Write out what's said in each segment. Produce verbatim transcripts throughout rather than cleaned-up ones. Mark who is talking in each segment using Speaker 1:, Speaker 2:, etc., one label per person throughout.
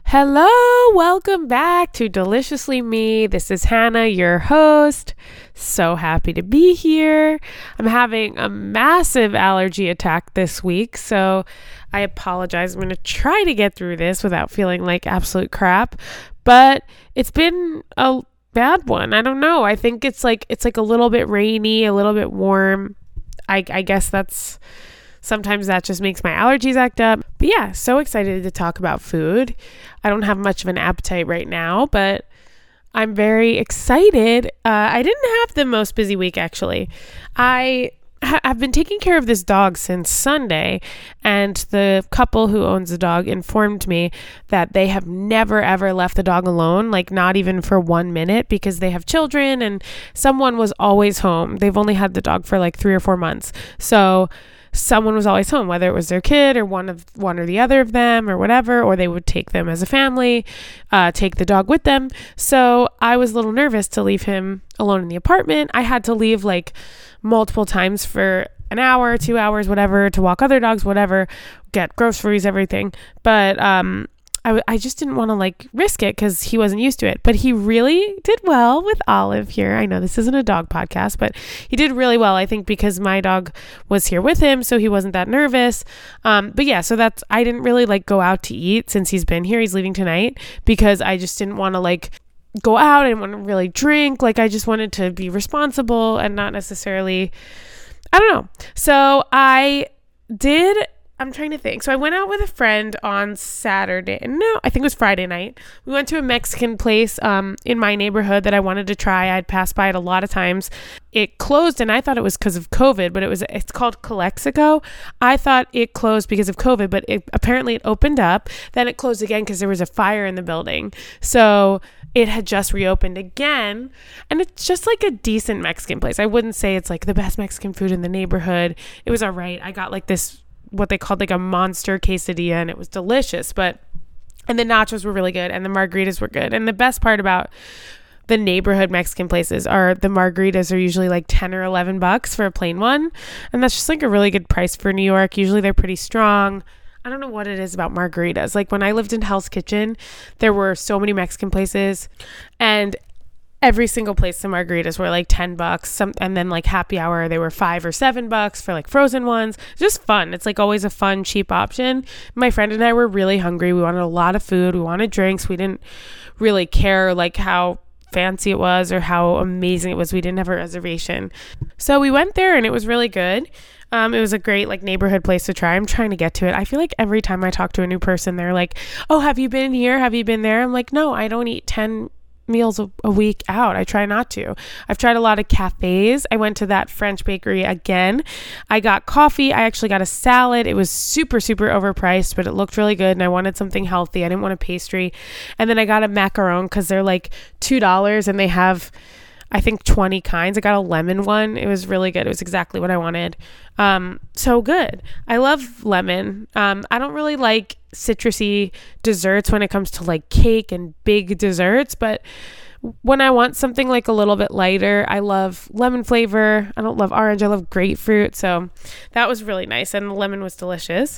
Speaker 1: Hello, welcome back to Deliciously Me. This is Hannah, your host. So happy to be here. I'm having a massive allergy attack this week, so I apologize. I'm going to try to get through this without feeling like absolute crap, but it's been a bad one. I don't know. I think it's like it's like a little bit rainy, a little bit warm. I, I guess that's sometimes that just makes my allergies act up. But yeah, so excited to talk about food. I don't have much of an appetite right now, but I'm very excited. Uh, I didn't have the most busy week, actually. I ha- I've been taking care of this dog since Sunday, and the couple who owns the dog informed me that they have never, ever left the dog alone, like not even for one minute, because they have children, and someone was always home. They've only had the dog for like three or four months. So someone was always home, whether it was their kid or one of one or the other of them or whatever, or they would take them as a family, uh, take the dog with them. So I was a little nervous to leave him alone in the apartment. I had to leave like multiple times for an hour, two hours, whatever, to walk other dogs, whatever, get groceries, everything. But um, I, w- I just didn't want to like risk it because he wasn't used to it. But he really did well with Olive here. I know this isn't a dog podcast, but he did really well, I think, because my dog was here with him, so he wasn't that nervous. Um, but yeah, so that's, I didn't really like go out to eat since he's been here. He's leaving tonight because I just didn't want to like go out. I didn't want to really drink. Like I just wanted to be responsible and not necessarily, I don't know. So I did I'm trying to think. So I went out with a friend on Saturday. No, I think it was Friday night. We went to a Mexican place um, in my neighborhood that I wanted to try. I'd passed by it a lot of times. It closed, and I thought it was because of COVID, but it was. It's called Calexico. I thought it closed because of COVID, but it, apparently it opened up. Then it closed again because there was a fire in the building. So it had just reopened again, and it's just like a decent Mexican place. I wouldn't say it's like the best Mexican food in the neighborhood. It was all right. I got like this, what they called like a monster quesadilla, and it was delicious, but and the nachos were really good and the margaritas were good. And the best part about the neighborhood Mexican places are the margaritas are usually like ten or eleven bucks for a plain one, and that's just like a really good price for New York. Usually they're pretty strong. I don't know what it is about margaritas. Like when I lived in Hell's Kitchen, there were so many Mexican places, and every single place the margaritas were like ten bucks. Some, and then like happy hour, they were five or seven bucks for like frozen ones. Just fun. It's like always a fun, cheap option. My friend and I were really hungry. We wanted a lot of food. We wanted drinks. We didn't really care like how fancy it was or how amazing it was. We didn't have a reservation. So we went there and it was really good. Um, it was a great like neighborhood place to try. I'm trying to get to it. I feel like every time I talk to a new person, they're like, oh, have you been here? Have you been there? I'm like, no, I don't eat ten meals a, a week out. I try not to. I've tried a lot of cafes. I went to that French bakery again. I got coffee. I actually got a salad. It was super, super overpriced, but it looked really good, and I wanted something healthy. I didn't want a pastry. And then I got a macaron because they're like two dollars, and they have, I think, twenty kinds. I got a lemon one. It was really good. It was exactly what I wanted. Um, so good. I love lemon. Um, I don't really like citrusy desserts when it comes to like cake and big desserts, but when I want something like a little bit lighter, I love lemon flavor. I don't love orange. I love grapefruit. So that was really nice, and the lemon was delicious.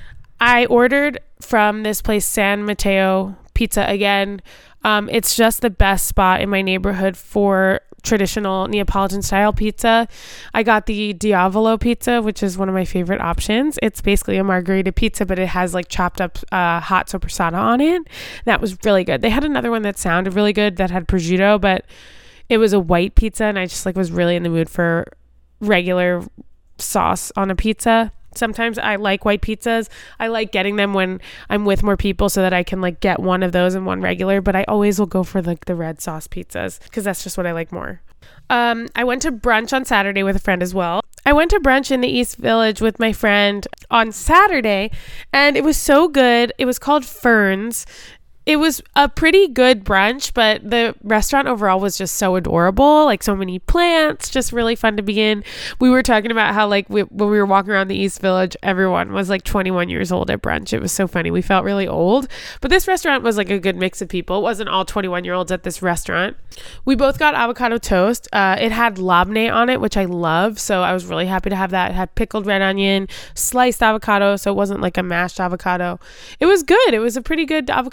Speaker 1: I ordered from this place, San Mateo Pizza again. Um, it's just the best spot in my neighborhood for traditional Neapolitan style pizza. I got the Diavolo pizza, which is one of my favorite options. It's basically a margherita pizza, but it has like chopped up uh, hot sopressata on it. That was really good. They had another one that sounded really good that had prosciutto, but it was a white pizza, and I just like was really in the mood for regular sauce on a pizza. Sometimes I like white pizzas. I like getting them when I'm with more people so that I can like get one of those and one regular, but I always will go for like the red sauce pizzas because that's just what I like more. Um, I went to brunch on Saturday with a friend as well. I went to brunch in the East Village with my friend on Saturday, and it was so good. It was called Ferns. It was a pretty good brunch, but the restaurant overall was just so adorable. Like so many plants, just really fun to be in. We were talking about how like we, when we were walking around the East Village, everyone was like twenty-one years old at brunch. It was so funny. We felt really old, but this restaurant was like a good mix of people. It wasn't all twenty-one year olds at this restaurant. We both got avocado toast. Uh, it had labneh on it, which I love. So I was really happy to have that. It had pickled red onion, sliced avocado. So it wasn't like a mashed avocado. It was good. It was a pretty good avocado toast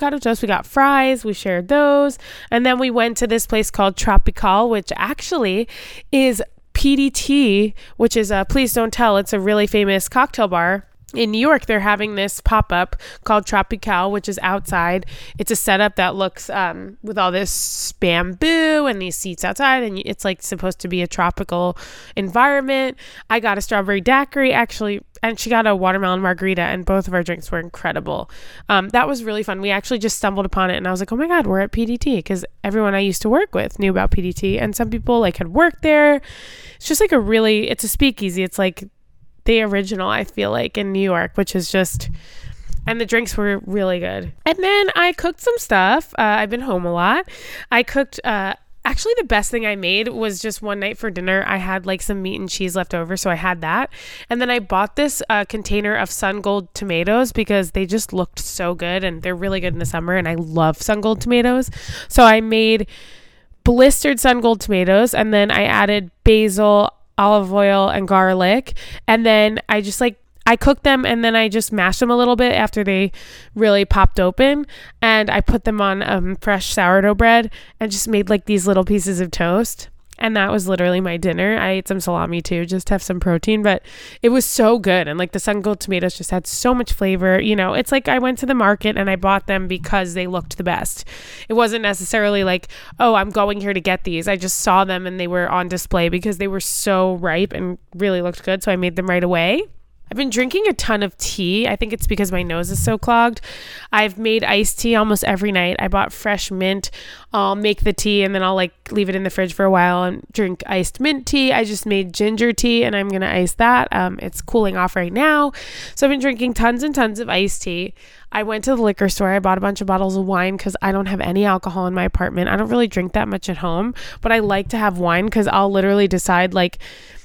Speaker 1: We got fries. We shared those. And then we went to this place called Tropical, which actually is P D T, which is a Please Don't Tell. It's a really famous cocktail bar. In New York, they're having this pop-up called Tropical, which is outside. It's a setup that looks um, with all this bamboo and these seats outside, and it's like supposed to be a tropical environment. I got a strawberry daiquiri, actually, and she got a watermelon margarita, and both of our drinks were incredible. Um, that was really fun. We actually just stumbled upon it, and I was like, oh my God, we're at P D T, because everyone I used to work with knew about P D T, and some people like had worked there. It's just like a really, it's a speakeasy. It's like the original, I feel like, in New York, which is just, and the drinks were really good. And then I cooked some stuff. Uh, I've been home a lot. I cooked, uh, actually the best thing I made was just one night for dinner. I had like some meat and cheese left over, so I had that. And then I bought this uh, container of Sun Gold tomatoes because they just looked so good, and they're really good in the summer, and I love Sun Gold tomatoes. So I made blistered Sun Gold tomatoes, and then I added basil, olive oil, and garlic, and then I just like I cooked them, and then I just mashed them a little bit after they really popped open, and I put them on um, fresh sourdough bread and just made like these little pieces of toast. And that was literally my dinner. I ate some salami too, just to have some protein, but it was so good. And like the Sun Gold tomatoes just had so much flavor. You know, it's like I went to the market and I bought them because they looked the best. It wasn't necessarily like, oh, I'm going here to get these. I just saw them and they were on display because they were so ripe and really looked good. So I made them right away. I've been drinking a ton of tea. I think it's because my nose is so clogged. I've made iced tea almost every night. I bought fresh mint. I'll make the tea and then I'll like leave it in the fridge for a while and drink iced mint tea. I just made ginger tea and I'm going to ice that. Um, it's cooling off right now. So I've been drinking tons and tons of iced tea. I went to the liquor store. I bought a bunch of bottles of wine because I don't have any alcohol in my apartment. I don't really drink that much at home, but I like to have wine because I'll literally decide like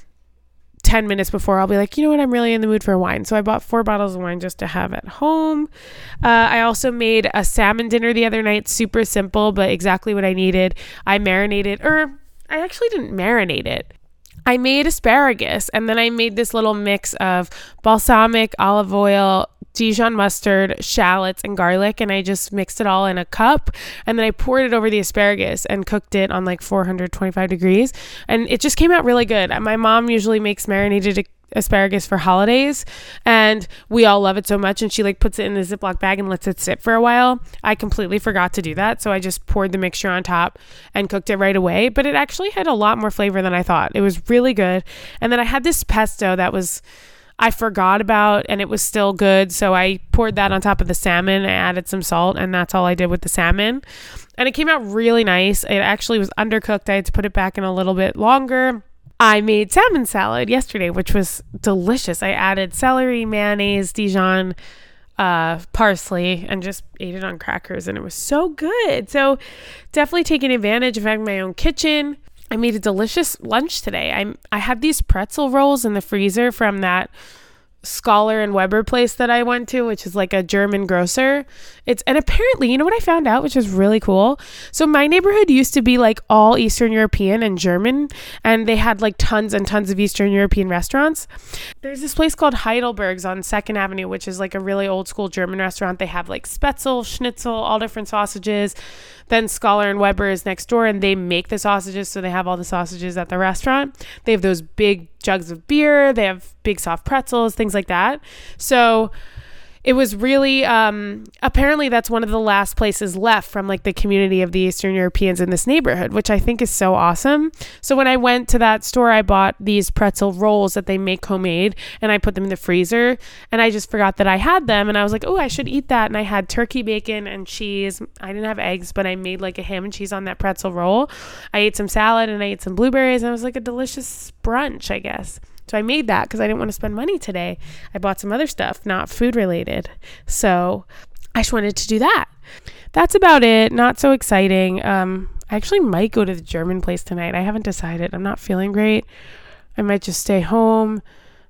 Speaker 1: ten minutes before, I'll be like, you know what, I'm really in the mood for wine. So I bought four bottles of wine just to have at home. Uh, I also made a salmon dinner the other night, super simple, but exactly what I needed. I marinated, or I actually didn't marinate it. I made asparagus, and then I made this little mix of balsamic, olive oil, Dijon mustard, shallots, and garlic, and I just mixed it all in a cup, and then I poured it over the asparagus and cooked it on like four hundred twenty-five degrees, and it just came out really good. My mom usually makes marinated asparagus for holidays, and we all love it so much, and she like puts it in a Ziploc bag and lets it sit for a while. I completely forgot to do that, so I just poured the mixture on top and cooked it right away, but it actually had a lot more flavor than I thought. It was really good. And then I had this pesto that was I forgot about, and it was still good. So I poured that on top of the salmon. I added some salt, and that's all I did with the salmon. And it came out really nice. It actually was undercooked. I had to put it back in a little bit longer. I made salmon salad yesterday, which was delicious. I added celery, mayonnaise, Dijon, uh, parsley, and just ate it on crackers, and it was so good. So definitely taking advantage of having my own kitchen. I made a delicious lunch today. I I had these pretzel rolls in the freezer from that Scholar and Weber place that I went to, which is like a German grocer. It's and apparently, you know what I found out, which is really cool? So my neighborhood used to be like all Eastern European and German, and they had like tons and tons of Eastern European restaurants. There's this place called Heidelberg's on Second Avenue, which is like a really old school German restaurant. They have like Spätzle, Schnitzel, all different sausages. Then Scholar and Weber is next door, and they make the sausages, so they have all the sausages at the restaurant. They have those big jugs of beer. They have big soft pretzels, things like that. So it was really, um, apparently that's one of the last places left from like the community of the Eastern Europeans in this neighborhood, which I think is so awesome. So when I went to that store, I bought these pretzel rolls that they make homemade, and I put them in the freezer, and I just forgot that I had them, and I was like, oh, I should eat that. And I had turkey bacon and cheese. I didn't have eggs, but I made like a ham and cheese on that pretzel roll. I ate some salad and I ate some blueberries, and it was like a delicious brunch, I guess. So I made that because I didn't want to spend money today. I bought some other stuff, not food related. So I just wanted to do that. That's about it. Not so exciting. Um, I actually might go to the German place tonight. I haven't decided. I'm not feeling great. I might just stay home.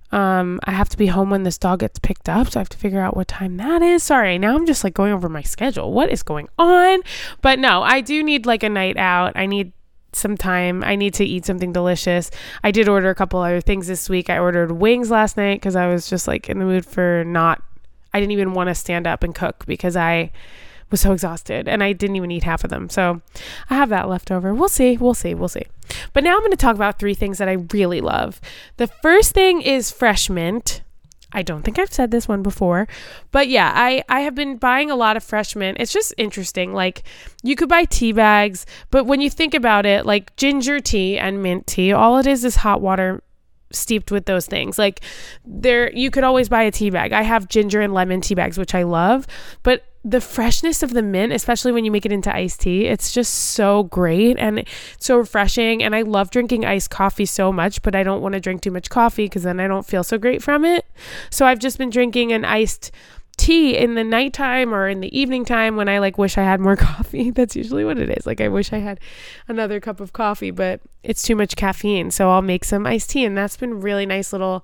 Speaker 1: Um, I have to be home when this dog gets picked up, so I have to figure out what time that is. Sorry, now I'm just like going over my schedule. What is going on? But no, I do need like a night out. I need some time. I need to eat something delicious. I did order a couple other things this week. I ordered wings last night because I was just like in the mood for not, I didn't even want to stand up and cook because I, was so exhausted and I didn't even eat half of them. So I have that left over. We'll see. We'll see. We'll see. But now I'm going to talk about three things that I really love. The first thing is fresh mint. I don't think I've said this one before, but yeah, I, I have been buying a lot of fresh mint. It's just interesting. Like, you could buy tea bags, but when you think about it, like ginger tea and mint tea, all it is is hot water steeped with those things. Like, there, you could always buy a tea bag. I have ginger and lemon tea bags, which I love, but the freshness of the mint, especially when you make it into iced tea, it's just so great and so refreshing. And I love drinking iced coffee so much, but I don't want to drink too much coffee because then I don't feel so great from it. So I've just been drinking an iced tea in the nighttime or in the evening time when I like wish I had more coffee. That's usually what it is. Like, I wish I had another cup of coffee, but it's too much caffeine. So I'll make some iced tea, and that's been really nice little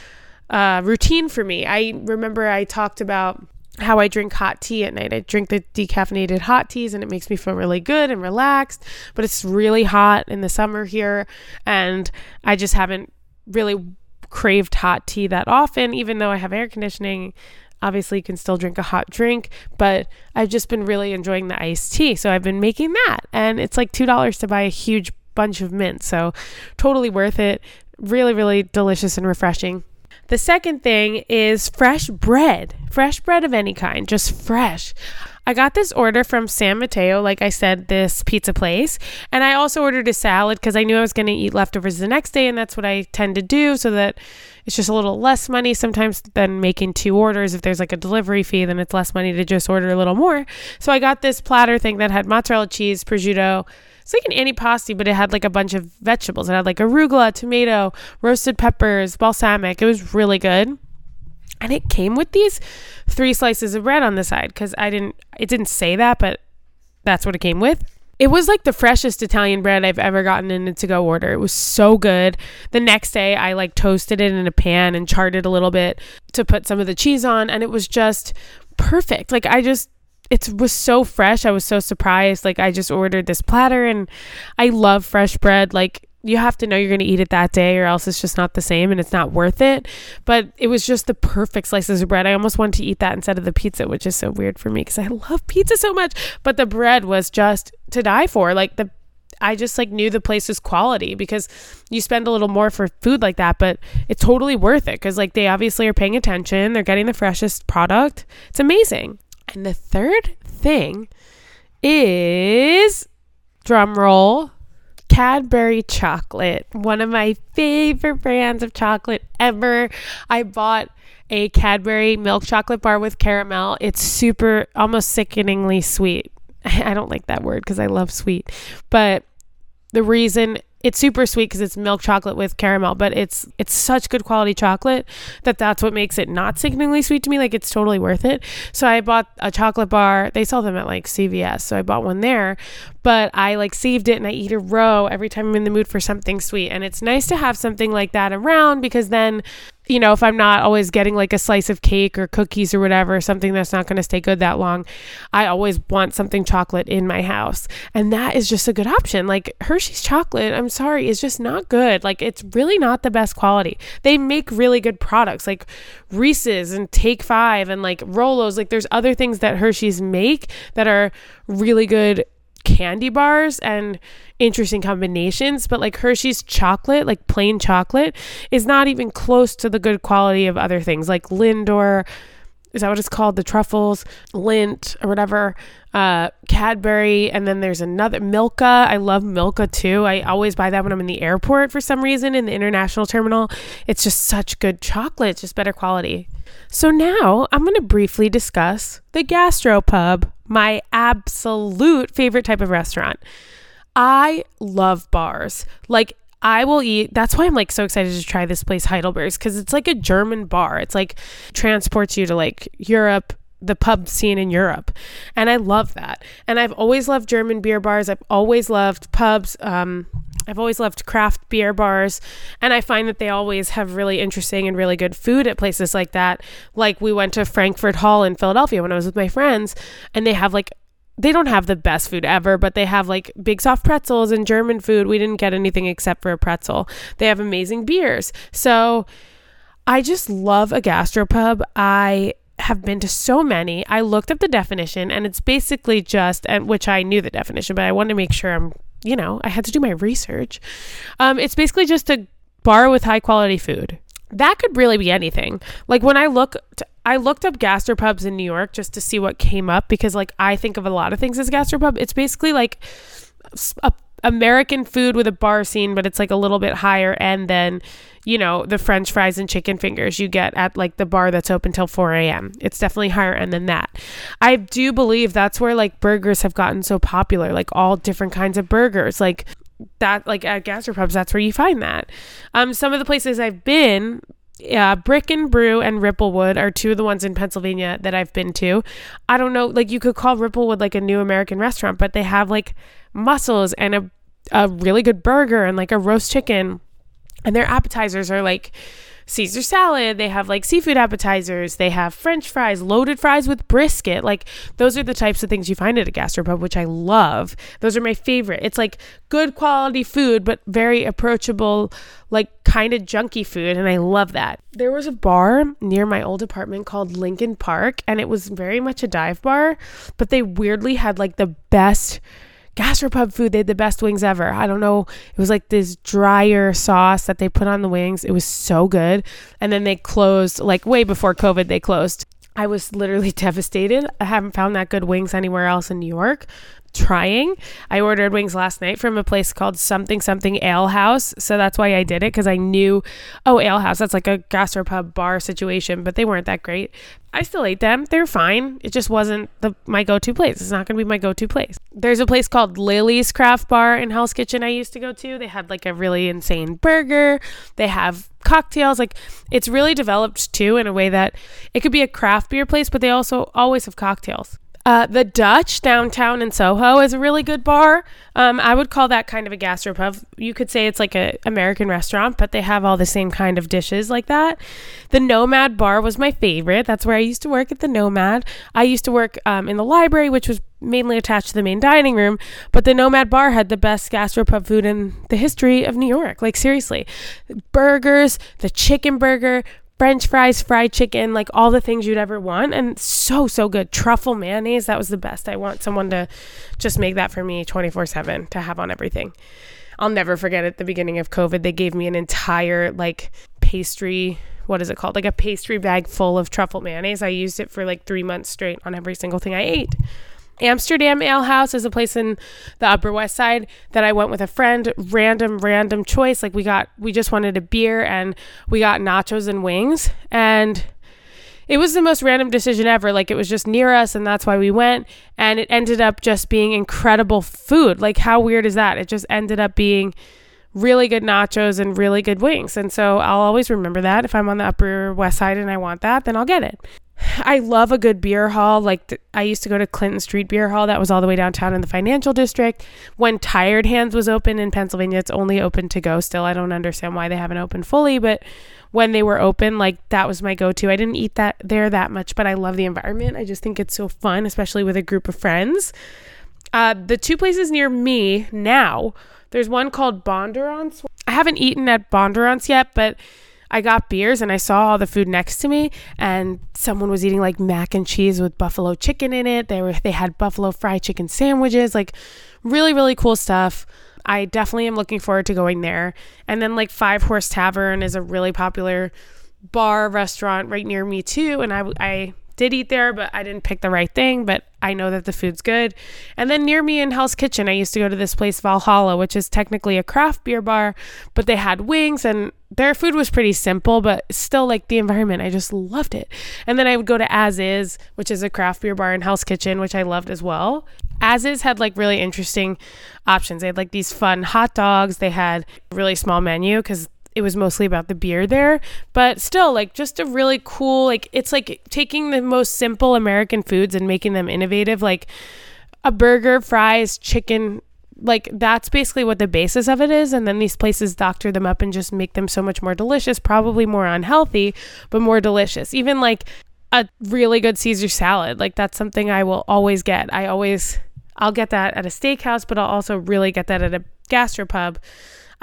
Speaker 1: uh, routine for me. I remember I talked about how I drink hot tea at night. I drink the decaffeinated hot teas and it makes me feel really good and relaxed, but it's really hot in the summer here and I just haven't really craved hot tea that often, even though I have air conditioning. Obviously you can still drink a hot drink, but I've just been really enjoying the iced tea. So I've been making that, and it's like two dollars to buy a huge bunch of mint. So totally worth it. Really, really delicious and refreshing. The second thing is fresh bread, fresh bread of any kind, just fresh. I got this order from San Mateo, like I said, this pizza place. And I also ordered a salad because I knew I was going to eat leftovers the next day. And that's what I tend to do, so that it's just a little less money sometimes than making two orders. If there's like a delivery fee, then it's less money to just order a little more. So I got this platter thing that had mozzarella cheese, prosciutto. It's like an antipasti, but it had like a bunch of vegetables. It had like arugula, tomato, roasted peppers, balsamic. It was really good. And it came with these three slices of bread on the side because I didn't, it didn't say that, but that's what it came with. It was like the freshest Italian bread I've ever gotten in a to-go order. It was so good. The next day I like toasted it in a pan and charred it a little bit to put some of the cheese on. And it was just perfect. Like, I just, it was so fresh. I was so surprised. Like, I just ordered this platter, and I love fresh bread. Like, you have to know you're going to eat it that day, or else it's just not the same and it's not worth it. But it was just the perfect slices of bread. I almost wanted to eat that instead of the pizza, which is so weird for me because I love pizza so much. But the bread was just to die for. Like, the I just like knew the place was quality, because you spend a little more for food like that, but it's totally worth it because like they obviously are paying attention. They're getting the freshest product. It's amazing. And the third thing is, drum roll, Cadbury chocolate. One of my favorite brands of chocolate ever. I bought a Cadbury milk chocolate bar with caramel. It's super, almost sickeningly sweet. I don't like that word because I love sweet, but the reason it's super sweet because it's milk chocolate with caramel, but it's it's such good quality chocolate that that's what makes it not sickeningly sweet to me. Like, it's totally worth it. So I bought a chocolate bar. They sell them at like C V S, so I bought one there. But I like saved it, and I eat a row every time I'm in the mood for something sweet. And it's nice to have something like that around, because then, you know, if I'm not always getting like a slice of cake or cookies or whatever, something that's not going to stay good that long, I always want something chocolate in my house. And that is just a good option. Like, Hershey's chocolate, I'm sorry, is just not good. Like, it's really not the best quality. They make really good products like Reese's and Take Five and like Rolos. Like, there's other things that Hershey's make that are really good candy bars and interesting combinations, but like Hershey's chocolate, like plain chocolate, is not even close to the good quality of other things like Lindor, is that what it's called, the truffles, Lindt or whatever, uh Cadbury, and then there's another, Milka. I love Milka too. I always buy that when I'm in the airport for some reason, in the international terminal. It's just such good chocolate. It's just better quality. So now I'm going to briefly discuss the Gastropub, my absolute favorite type of restaurant. I love bars. Like, I will eat. That's why I'm like so excited to try this place, Heidelberg's, because it's like a German bar. It's like transports you to like Europe, the pub scene in Europe. And I love that. And I've always loved German beer bars. I've always loved pubs. Um, I've always loved craft beer bars. And I find that they always have really interesting and really good food at places like that. Like, we went to Frankfurt Hall in Philadelphia when I was with my friends, and they have like, they don't have the best food ever, but they have like big soft pretzels and German food. We didn't get anything except for a pretzel. They have amazing beers. So I just love a gastropub. I have been to so many. I looked up the definition, and it's basically just, and which I knew the definition, but I wanted to make sure I'm, you know, I had to do my research. Um, it's basically just a bar with high quality food. That could really be anything. Like when I look, t- I looked up gastropubs in New York just to see what came up, because like I think of a lot of things as gastropub. It's basically like a American food with a bar scene, but it's like a little bit higher end than, you know, the French fries and chicken fingers you get at like the bar that's open till four a.m. It's definitely higher end than that. I do believe that's where like burgers have gotten so popular, like all different kinds of burgers, like that, like at gastropubs, that's where you find that. Um, some of the places I've been, yeah, Brick and Brew and Ripplewood are two of the ones in Pennsylvania that I've been to. I don't know, like you could call Ripplewood like a new American restaurant, but they have like mussels and a, a really good burger and like a roast chicken, and their appetizers are like Caesar salad. They have like seafood appetizers. They have French fries, loaded fries with brisket. Like those are the types of things you find at a gastropub, which I love. Those are my favorite. It's like good quality food, but very approachable, like kind of junky food. And I love that. There was a bar near my old apartment called Lincoln Park, and it was very much a dive bar, but they weirdly had like the best gastropub food. They had the best wings ever. I don't know. It was like this drier sauce that they put on the wings. It was so good. And then they closed, like way before COVID, they closed. I was literally devastated. I haven't found that good wings anywhere else in New York. Trying. I ordered wings last night from a place called something something Ale House. So that's why I did it, because I knew, oh, Ale House, that's like a gastropub bar situation, but they weren't that great. I still ate them. They're fine. It just wasn't the my go-to place. It's not going to be my go-to place. There's a place called Lily's Craft Bar in Hell's Kitchen I used to go to. They had like a really insane burger. They have cocktails. Like it's really developed too in a way that it could be a craft beer place, but they also always have cocktails. Uh, the Dutch downtown in Soho is a really good bar. Um, I would call that kind of a gastropub. You could say it's like an American restaurant, but they have all the same kind of dishes like that. The Nomad Bar was my favorite. That's where I used to work, at the Nomad. I used to work um, in the library, which was mainly attached to the main dining room, but the Nomad Bar had the best gastropub food in the history of New York. Like seriously, burgers, the chicken burger, French fries, fried chicken, like all the things you'd ever want. And so, so good. Truffle mayonnaise, that was the best. I want someone to just make that for me twenty-four seven to have on everything. I'll never forget at the beginning of COVID, they gave me an entire like pastry, what is it called? Like a pastry bag full of truffle mayonnaise. I used it for like three months straight on every single thing I ate. Amsterdam Ale House is a place in the Upper West Side that I went with a friend. Random, random choice. Like we got, we just wanted a beer and we got nachos and wings. And it was the most random decision ever. Like it was just near us and that's why we went. And it ended up just being incredible food. Like how weird is that? It just ended up being really good nachos and really good wings. And so I'll always remember that. If I'm on the Upper West Side and I want that, then I'll get it. I love a good beer hall. Like th- I used to go to Clinton Street Beer Hall. That was all the way downtown in the financial district. When Tired Hands was open in Pennsylvania, it's only open to go still. I don't understand why they haven't opened fully, but when they were open, like that was my go-to. I didn't eat that there that much, but I love the environment. I just think it's so fun, especially with a group of friends. Uh, the two places near me now, there's one called Bondurant's. I haven't eaten at Bondurant's yet, but I got beers and I saw all the food next to me, and someone was eating like mac and cheese with buffalo chicken in it. They were they had buffalo fried chicken sandwiches, like really, really cool stuff. I definitely am looking forward to going there. And then like Five Horse Tavern is a really popular bar restaurant right near me too. And I, I did eat there, but I didn't pick the right thing, but I know that the food's good. And then near me in Hell's Kitchen, I used to go to this place, Valhalla, which is technically a craft beer bar, but they had wings and their food was pretty simple, but still like the environment, I just loved it. And then I would go to As Is, which is a craft beer bar in Hell's Kitchen, which I loved as well. As Is had like really interesting options. They had like these fun hot dogs. They had a really small menu because it was mostly about the beer there, but still like just a really cool, like it's like taking the most simple American foods and making them innovative, like a burger, fries, chicken, like that's basically what the basis of it is. And then these places doctor them up and just make them so much more delicious, probably more unhealthy, but more delicious. Even like a really good Caesar salad, like that's something I will always get. I always, I'll get that at a steakhouse, but I'll also really get that at a gastropub.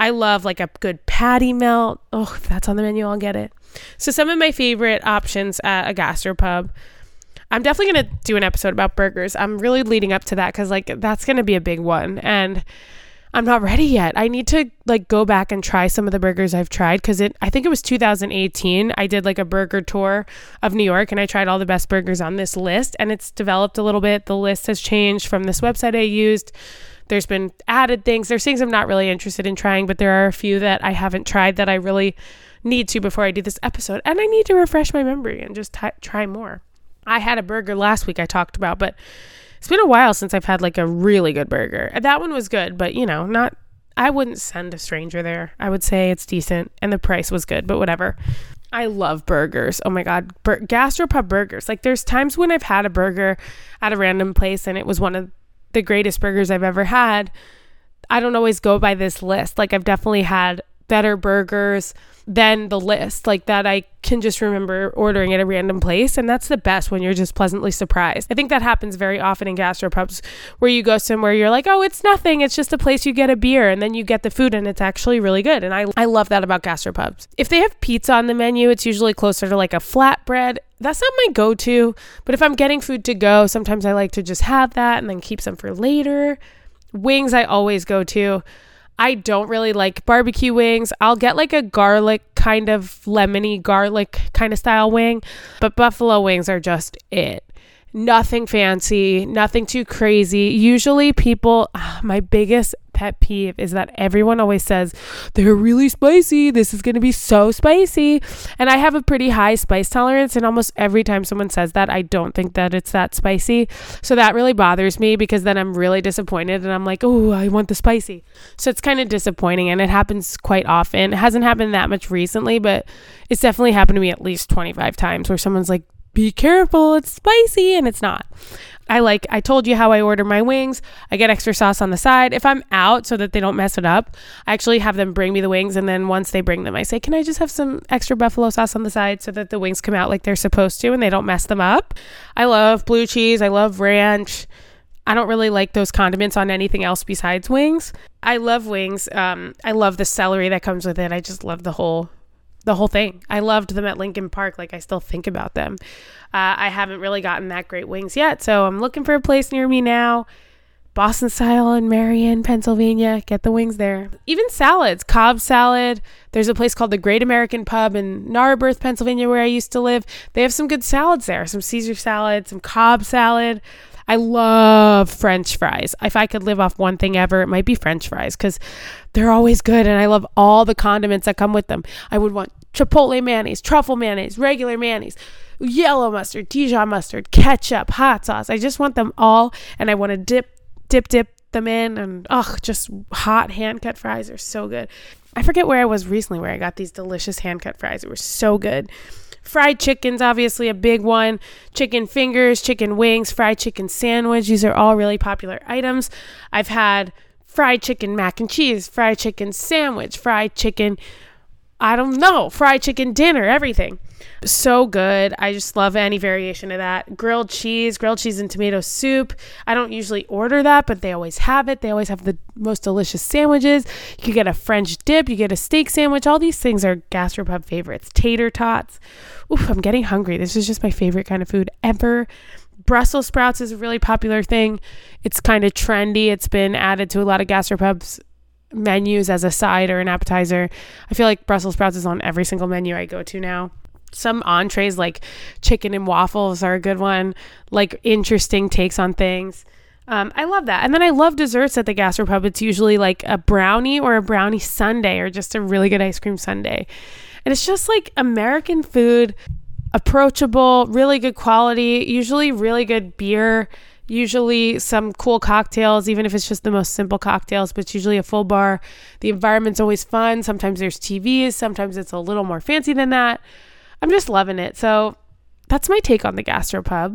Speaker 1: I love like a good patty melt. Oh, if that's on the menu, I'll get it. So some of my favorite options at a gastropub. I'm definitely going to do an episode about burgers. I'm really leading up to that because like that's going to be a big one. And I'm not ready yet. I need to like go back and try some of the burgers I've tried because it, I think it was two thousand eighteen. I did like a burger tour of New York and I tried all the best burgers on this list, and it's developed a little bit. The list has changed from this website I used. There's been added things. There's things I'm not really interested in trying, but there are a few that I haven't tried that I really need to before I do this episode. And I need to refresh my memory and just t- try more. I had a burger last week I talked about, but it's been a while since I've had like a really good burger. That one was good, but you know, not, I wouldn't send a stranger there. I would say it's decent and the price was good, but whatever. I love burgers. Oh my God. Bur- gastropub burgers. Like there's times when I've had a burger at a random place and it was one of the greatest burgers I've ever had. I don't always go by this list. Like I've definitely had better burgers than the list, like that I can just remember ordering at a random place. And that's the best when you're just pleasantly surprised. I think that happens very often in gastropubs where you go somewhere, you're like, oh, it's nothing. It's just a place you get a beer, and then you get the food and it's actually really good. And I, I love that about gastropubs. If they have pizza on the menu, it's usually closer to like a flatbread. That's not my go-to, but if I'm getting food to go, sometimes I like to just have that and then keep some for later. Wings, I always go to. I don't really like barbecue wings. I'll get like a garlic kind of lemony garlic kind of style wing, but buffalo wings are just it. Nothing fancy, nothing too crazy. Usually people, uh, my biggest pet peeve is that everyone always says, they're really spicy. This is going to be so spicy. And I have a pretty high spice tolerance. And almost every time someone says that, I don't think that it's that spicy. So that really bothers me because then I'm really disappointed and I'm like, oh, I want the spicy. So it's kind of disappointing, and it happens quite often. It hasn't happened that much recently, but it's definitely happened to me at least twenty-five times where someone's like, be careful, it's spicy, and it's not. I like, I told you how I order my wings. I get extra sauce on the side. If I'm out so that they don't mess it up, I actually have them bring me the wings. And then once they bring them, I say, can I just have some extra buffalo sauce on the side so that the wings come out like they're supposed to and they don't mess them up? I love blue cheese. I love ranch. I don't really like those condiments on anything else besides wings. I love wings. Um, I love the celery that comes with it. I just love the whole The whole thing. I loved them at Lincoln Park. Like I still think about them. Uh, I haven't really gotten that great wings yet. So I'm looking for a place near me now. Boston Style in Marion, Pennsylvania. Get the wings there. Even salads, Cobb salad. There's a place called the Great American Pub in Narberth, Pennsylvania, where I used to live. They have some good salads there. Some Caesar salad, some Cobb salad. I love French fries. If I could live off one thing ever, it might be French fries because they're always good. And I love all the condiments that come with them. I would want chipotle mayonnaise, truffle mayonnaise, regular mayonnaise, yellow mustard, Dijon mustard, ketchup, hot sauce. I just want them all. And I want to dip, dip, dip them in. And oh, just hot hand cut fries are so good. I forget where I was recently where I got these delicious hand cut fries. They were so good. Fried chicken's obviously a big one. Chicken fingers, chicken wings, fried chicken sandwich. These are all really popular items. I've had fried chicken mac and cheese, fried chicken sandwich, fried chicken, I don't know, fried chicken dinner, everything. So good. I just love any variation of that. Grilled cheese, grilled cheese and tomato soup. I don't usually order that, but they always have it. They always have the most delicious sandwiches. You can get a French dip. You get a steak sandwich. All these things are gastropub favorites. Tater tots. Oof, I'm getting hungry. This is just my favorite kind of food ever. Brussels sprouts is a really popular thing. It's kind of trendy. It's been added to a lot of gastropubs menus as a side or an appetizer. I feel like Brussels sprouts is on every single menu I go to now. Some entrees like chicken and waffles are a good one, like interesting takes on things. Um, I love that. And then I love desserts at the gastropub. It's usually like a brownie or a brownie sundae or just a really good ice cream sundae. And it's just like American food, approachable, really good quality, usually really good beer, usually some cool cocktails, even if it's just the most simple cocktails, but it's usually a full bar. The environment's always fun. Sometimes there's T Vs. Sometimes it's a little more fancy than that. I'm just loving it. So that's my take on the gastropub.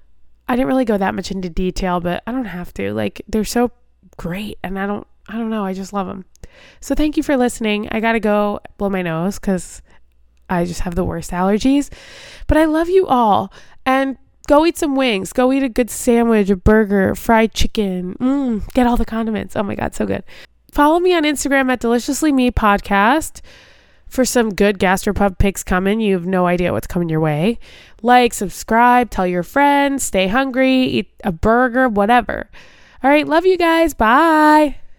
Speaker 1: I didn't really go that much into detail, but I don't have to. Like, they're so great, and I don't, I don't know. I just love them. So thank you for listening. I got to go blow my nose because I just have the worst allergies, but I love you all. And go eat some wings. Go eat a good sandwich, a burger, fried chicken. Mm, get all the condiments. Oh my God, so good. follow me on Instagram at Deliciously Me Podcast for some good gastropub picks coming. You have no idea what's coming your way. Like, subscribe, tell your friends, stay hungry, eat a burger, whatever. All right, love you guys. Bye.